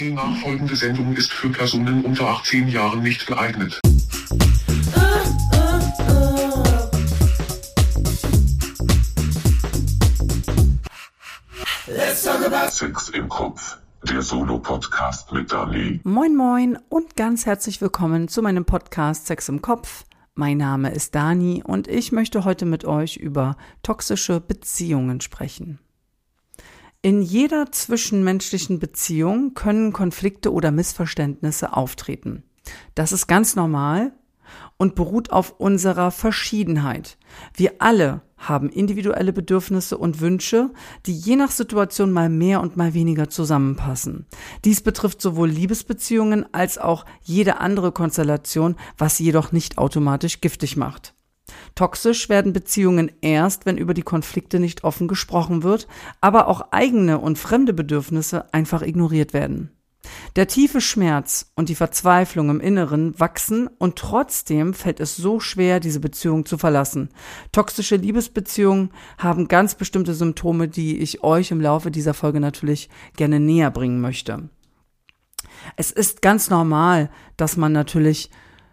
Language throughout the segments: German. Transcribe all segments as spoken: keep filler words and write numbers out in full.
Die nachfolgende Sendung ist für Personen unter achtzehn Jahren nicht geeignet. Let's talk about Sex im Kopf, der Solo-Podcast mit Dani. Moin moin und ganz herzlich willkommen zu meinem Podcast Sex im Kopf. Mein Name ist Dani und ich möchte heute mit euch über toxische Beziehungen sprechen. In jeder zwischenmenschlichen Beziehung können Konflikte oder Missverständnisse auftreten. Das ist ganz normal und beruht auf unserer Verschiedenheit. Wir alle haben individuelle Bedürfnisse und Wünsche, die je nach Situation mal mehr und mal weniger zusammenpassen. Dies betrifft sowohl Liebesbeziehungen als auch jede andere Konstellation, was jedoch nicht automatisch giftig macht. Toxisch werden Beziehungen erst, wenn über die Konflikte nicht offen gesprochen wird, aber auch eigene und fremde Bedürfnisse einfach ignoriert werden. Der tiefe Schmerz und die Verzweiflung im Inneren wachsen und trotzdem fällt es so schwer, diese Beziehung zu verlassen. Toxische Liebesbeziehungen haben ganz bestimmte Symptome, die ich euch im Laufe dieser Folge natürlich gerne näher bringen möchte. Es ist ganz normal, dass man natürlich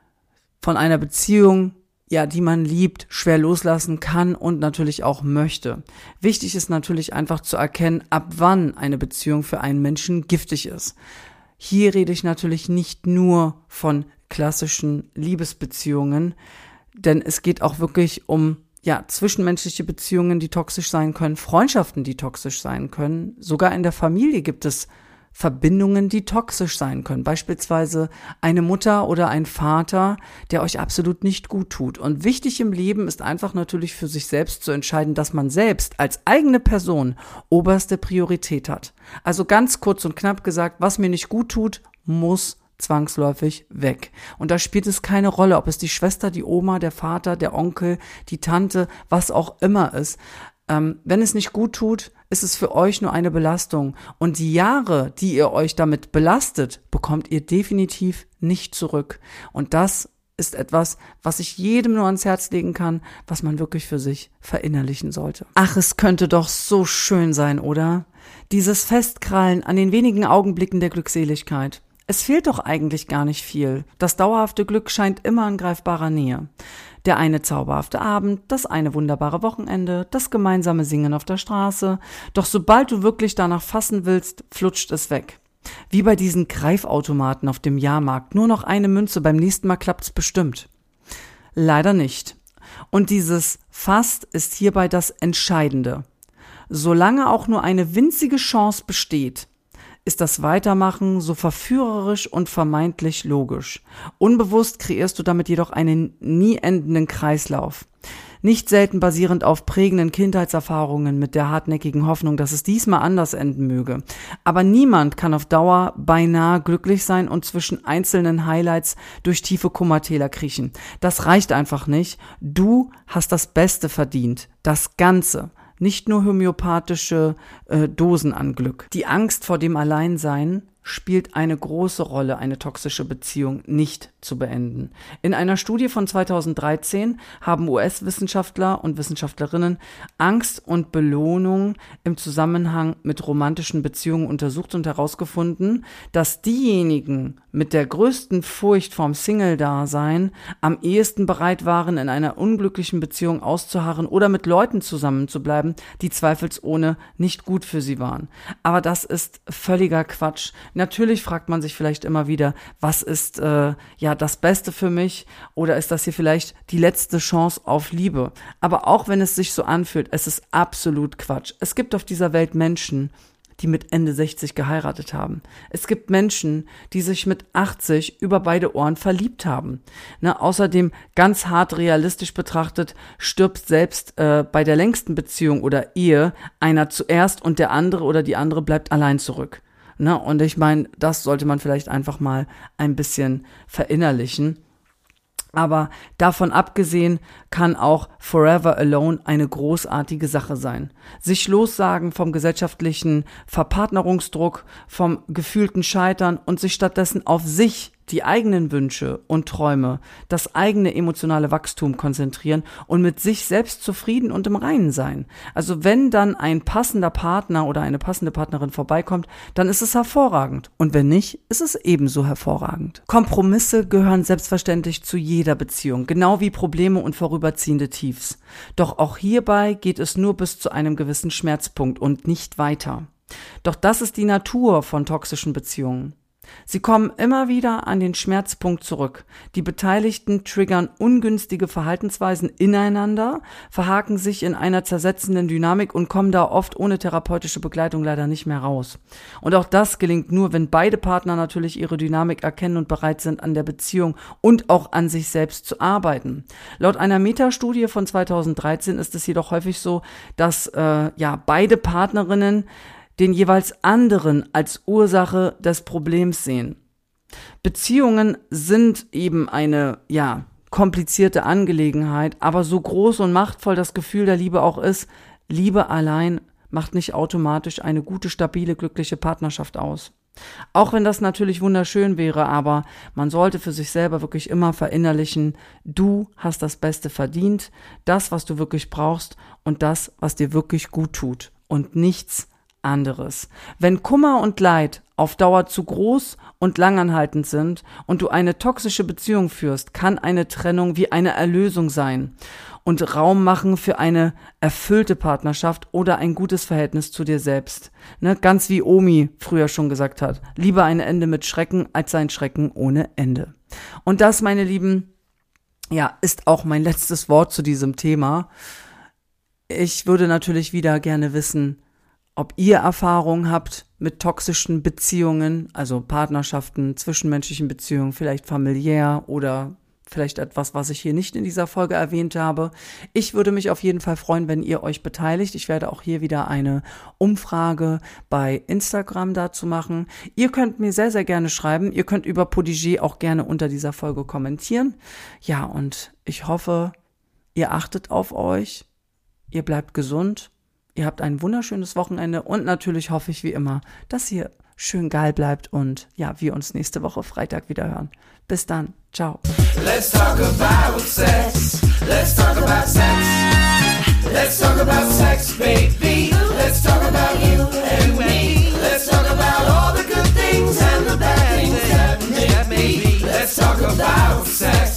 von einer Beziehung, ja, die man liebt, schwer loslassen kann und natürlich auch möchte. Wichtig ist natürlich einfach zu erkennen, ab wann eine Beziehung für einen Menschen giftig ist. Hier rede ich natürlich nicht nur von klassischen Liebesbeziehungen, denn es geht auch wirklich um ja, zwischenmenschliche Beziehungen, die toxisch sein können, Freundschaften, die toxisch sein können. Sogar in der Familie gibt es Verbindungen, die toxisch sein können. Beispielsweise eine Mutter oder ein Vater, der euch absolut nicht gut tut. Und wichtig im Leben ist einfach natürlich für sich selbst zu entscheiden, dass man selbst als eigene Person oberste Priorität hat. Also ganz kurz und knapp gesagt, was mir nicht gut tut, muss zwangsläufig weg. Und da spielt es keine Rolle, ob es die Schwester, die Oma, der Vater, der Onkel, die Tante, was auch immer ist. Ähm, wenn es nicht gut tut, ist es für euch nur eine Belastung. Und die Jahre, die ihr euch damit belastet, bekommt ihr definitiv nicht zurück. Und das ist etwas, was ich jedem nur ans Herz legen kann, was man wirklich für sich verinnerlichen sollte. Ach, es könnte doch so schön sein, oder? Dieses Festkrallen an den wenigen Augenblicken der Glückseligkeit. Es fehlt doch eigentlich gar nicht viel. Das dauerhafte Glück scheint immer in greifbarer Nähe. Der eine zauberhafte Abend, das eine wunderbare Wochenende, das gemeinsame Singen auf der Straße. Doch sobald du wirklich danach fassen willst, flutscht es weg. Wie bei diesen Greifautomaten auf dem Jahrmarkt. Nur noch eine Münze, beim nächsten Mal klappt's bestimmt. Leider nicht. Und dieses Fast ist hierbei das Entscheidende. Solange auch nur eine winzige Chance besteht, ist das Weitermachen so verführerisch und vermeintlich logisch. Unbewusst kreierst du damit jedoch einen nie endenden Kreislauf. Nicht selten basierend auf prägenden Kindheitserfahrungen mit der hartnäckigen Hoffnung, dass es diesmal anders enden möge. Aber niemand kann auf Dauer beinahe glücklich sein und zwischen einzelnen Highlights durch tiefe Kummertäler kriechen. Das reicht einfach nicht. Du hast das Beste verdient. Das Ganze. Nicht nur homöopathische äh, Dosen an Glück. Die Angst vor dem Alleinsein spielt eine große Rolle, eine toxische Beziehung nicht zu beenden. In einer Studie von zweitausenddreizehn haben U S-Wissenschaftler und Wissenschaftlerinnen Angst und Belohnung im Zusammenhang mit romantischen Beziehungen untersucht und herausgefunden, dass diejenigen mit der größten Furcht vorm Single-Dasein am ehesten bereit waren, in einer unglücklichen Beziehung auszuharren oder mit Leuten zusammenzubleiben, die zweifelsohne nicht gut für sie waren. Aber das ist völliger Quatsch. Natürlich fragt man sich vielleicht immer wieder, was ist äh, ja das Beste für mich oder ist das hier vielleicht die letzte Chance auf Liebe? Aber auch wenn es sich so anfühlt, es ist absolut Quatsch. Es gibt auf dieser Welt Menschen, die mit Ende sechzig geheiratet haben. Es gibt Menschen, die sich mit achtzig über beide Ohren verliebt haben. Ne, außerdem, ganz hart realistisch betrachtet, stirbt selbst äh, bei der längsten Beziehung oder Ehe einer zuerst und der andere oder die andere bleibt allein zurück. Ne, und ich meine, das sollte man vielleicht einfach mal ein bisschen verinnerlichen. Aber davon abgesehen kann auch Forever Alone eine großartige Sache sein. Sich lossagen vom gesellschaftlichen Verpartnerungsdruck, vom gefühlten Scheitern und sich stattdessen auf sich, die eigenen Wünsche und Träume, das eigene emotionale Wachstum konzentrieren und mit sich selbst zufrieden und im Reinen sein. Also wenn dann ein passender Partner oder eine passende Partnerin vorbeikommt, dann ist es hervorragend. Und wenn nicht, ist es ebenso hervorragend. Kompromisse gehören selbstverständlich zu jeder Beziehung, genau wie Probleme und vorüberziehende Tiefs. Doch auch hierbei geht es nur bis zu einem gewissen Schmerzpunkt und nicht weiter. Doch das ist die Natur von toxischen Beziehungen. Sie kommen immer wieder an den Schmerzpunkt zurück. Die Beteiligten triggern ungünstige Verhaltensweisen ineinander, verhaken sich in einer zersetzenden Dynamik und kommen da oft ohne therapeutische Begleitung leider nicht mehr raus. Und auch das gelingt nur, wenn beide Partner natürlich ihre Dynamik erkennen und bereit sind, an der Beziehung und auch an sich selbst zu arbeiten. Laut einer Metastudie von zweitausenddreizehn ist es jedoch häufig so, dass äh, ja beide Partnerinnen den jeweils anderen als Ursache des Problems sehen. Beziehungen sind eben eine, ja, komplizierte Angelegenheit, aber so groß und machtvoll das Gefühl der Liebe auch ist, Liebe allein macht nicht automatisch eine gute, stabile, glückliche Partnerschaft aus. Auch wenn das natürlich wunderschön wäre, aber man sollte für sich selber wirklich immer verinnerlichen, du hast das Beste verdient, das, was du wirklich brauchst und das, was dir wirklich gut tut und nichts anderes. Wenn Kummer und Leid auf Dauer zu groß und langanhaltend sind und du eine toxische Beziehung führst, kann eine Trennung wie eine Erlösung sein und Raum machen für eine erfüllte Partnerschaft oder ein gutes Verhältnis zu dir selbst. Ne, ganz wie Omi früher schon gesagt hat, lieber ein Ende mit Schrecken als ein Schrecken ohne Ende. Und das, meine Lieben, ja, ist auch mein letztes Wort zu diesem Thema. Ich würde natürlich wieder gerne wissen, ob ihr Erfahrungen habt mit toxischen Beziehungen, also Partnerschaften, zwischenmenschlichen Beziehungen, vielleicht familiär oder vielleicht etwas, was ich hier nicht in dieser Folge erwähnt habe. Ich würde mich auf jeden Fall freuen, wenn ihr euch beteiligt. Ich werde auch hier wieder eine Umfrage bei Instagram dazu machen. Ihr könnt mir sehr, sehr gerne schreiben. Ihr könnt über Podigé auch gerne unter dieser Folge kommentieren. Ja, und ich hoffe, ihr achtet auf euch, ihr bleibt gesund. Ihr habt ein wunderschönes Wochenende und natürlich hoffe ich wie immer, dass ihr schön geil bleibt und ja, wir uns nächste Woche Freitag wieder hören. Bis dann. Ciao. Let's talk about sex. Let's talk about sex. Let's talk about sex, baby. Let's talk about you and me. Let's talk about all the good things and the bad things that may be. Let's talk about sex.